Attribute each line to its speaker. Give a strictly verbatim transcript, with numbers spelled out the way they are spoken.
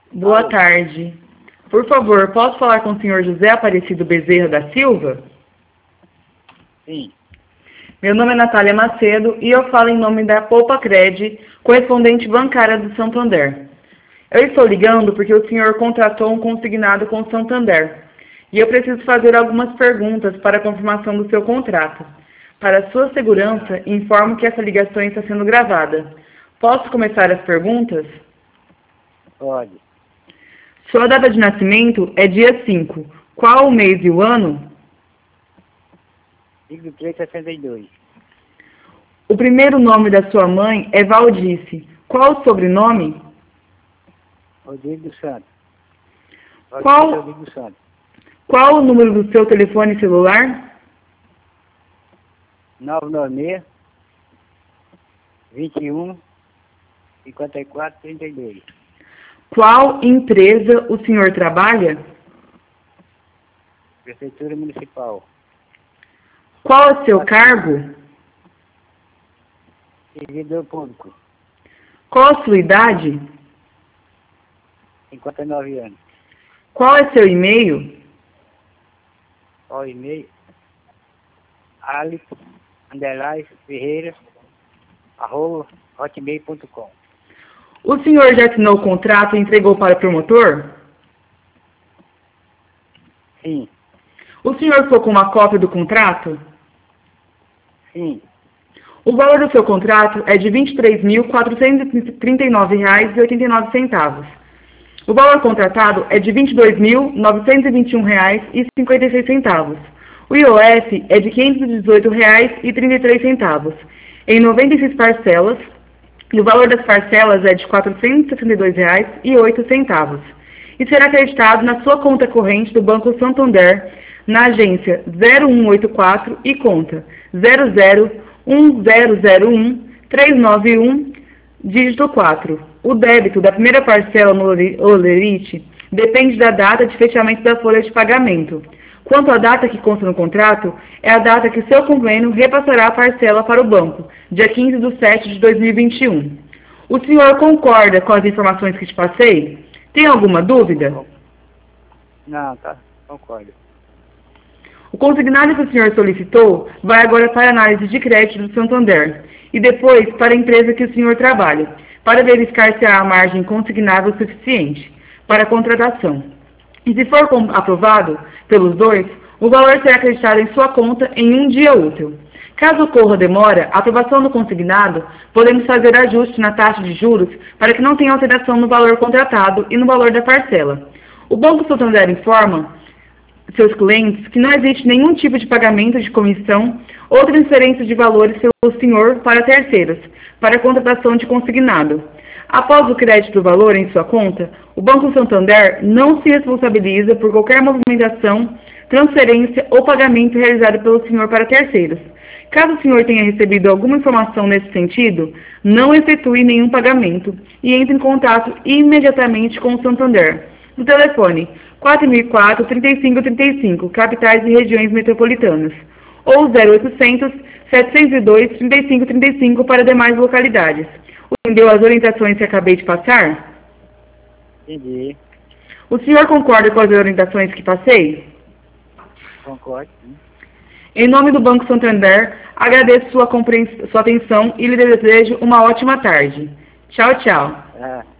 Speaker 1: Boa
Speaker 2: Alô?
Speaker 1: tarde. Por favor, posso falar com o senhor José Aparecido Bezerra da Silva?
Speaker 2: Sim.
Speaker 1: Meu nome é Natália Macedo e eu falo em nome da Poupa Cred, correspondente bancária do Santander. Eu estou ligando porque o senhor contratou um consignado com o Santander e eu preciso fazer algumas perguntas para a confirmação do seu contrato. Para sua segurança, informo que essa ligação está sendo gravada. Posso começar as perguntas?
Speaker 2: Pode.
Speaker 1: Sua data de nascimento é dia cinco. Qual o mês e o ano?
Speaker 2: cinco três sessenta e dois.
Speaker 1: O primeiro nome da sua mãe é Valdice. Qual o sobrenome?
Speaker 2: Rodrigo Santos.
Speaker 1: Qual,
Speaker 2: Rodrigo Santos.
Speaker 1: qual o número do seu telefone celular?
Speaker 2: nove nove seis, vinte e um, cinquenta e quatro, trinta e dois.
Speaker 1: Qual empresa o senhor trabalha?
Speaker 2: Prefeitura Municipal.
Speaker 1: Qual é seu cargo?
Speaker 2: Servidor Público.
Speaker 1: Qual a sua idade?
Speaker 2: cinquenta e nove anos.
Speaker 1: Qual é seu e-mail?
Speaker 2: Qual o e-mail? Ali, underline, Ferreira, arroba, hotmail ponto com.
Speaker 1: O senhor já assinou o contrato e entregou para o promotor?
Speaker 2: Sim.
Speaker 1: O senhor ficou com uma cópia do contrato?
Speaker 2: Sim.
Speaker 1: O valor do seu contrato é de vinte e três mil, quatrocentos e trinta e nove reais e oitenta e nove centavos. O valor contratado é de vinte e dois mil, novecentos e vinte e um reais e cinquenta e seis centavos. O I O F é de quinhentos e dezoito reais e trinta e três centavos, em noventa e seis parcelas, e o valor das parcelas é de quatrocentos e sessenta e dois reais e oito centavos. E será acreditado na sua conta corrente do Banco Santander, na agência zero um oito quatro e conta zero zero um zero zero um três nove um, dígito quatro. O débito da primeira parcela no Olerite depende da data de fechamento da folha de pagamento. Quanto à data que consta no contrato, é a data que seu convênio repassará a parcela para o banco, dia quinze de setembro de dois mil e vinte e um. O senhor concorda com as informações que te passei? Tem alguma dúvida?
Speaker 2: Não, tá. Concordo.
Speaker 1: O consignado que o senhor solicitou vai agora para a análise de crédito do Santander e depois para a empresa que o senhor trabalha, para verificar se há a margem consignável suficiente para a contratação. E se for aprovado pelos dois, o valor será acreditado em sua conta em um dia útil. Caso ocorra demora, a aprovação do consignado, podemos fazer ajuste na taxa de juros para que não tenha alteração no valor contratado e no valor da parcela. O Banco Santander informa seus clientes que não existe nenhum tipo de pagamento de comissão ou transferência de valores pelo senhor para terceiros, para a contratação de consignado. Após o crédito do valor em sua conta, o Banco Santander não se responsabiliza por qualquer movimentação, transferência ou pagamento realizado pelo senhor para terceiros. Caso o senhor tenha recebido alguma informação nesse sentido, não efetue nenhum pagamento e entre em contato imediatamente com o Santander. No telefone quatro mil e quatro, trinta e cinco trinta e cinco, capitais e regiões metropolitanas, ou zero oitocentos, setecentos e dois, trinta e cinco trinta e cinco para demais localidades. Entendeu as orientações que acabei de passar?
Speaker 2: Entendi.
Speaker 1: O senhor concorda com as orientações que passei?
Speaker 2: Concordo, sim.
Speaker 1: Em nome do Banco Santander, agradeço sua, sua atenção e lhe desejo uma ótima tarde. Tchau, tchau.
Speaker 2: Ah.